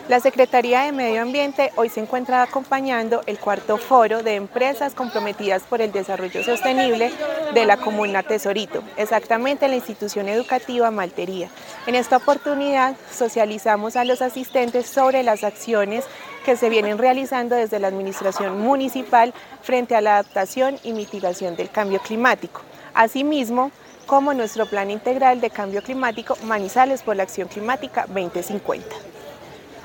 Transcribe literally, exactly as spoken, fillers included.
La Secretaría de Medio Ambiente hoy se encuentra acompañando el cuarto foro de empresas comprometidas por el desarrollo sostenible de la Comuna Tesorito, exactamente en la institución educativa Maltería. En esta oportunidad socializamos a los asistentes sobre las acciones que se vienen realizando desde la administración municipal frente a la adaptación y mitigación del cambio climático. Asimismo, como nuestro plan integral de cambio climático Manizales por la Acción Climática dos mil cincuenta.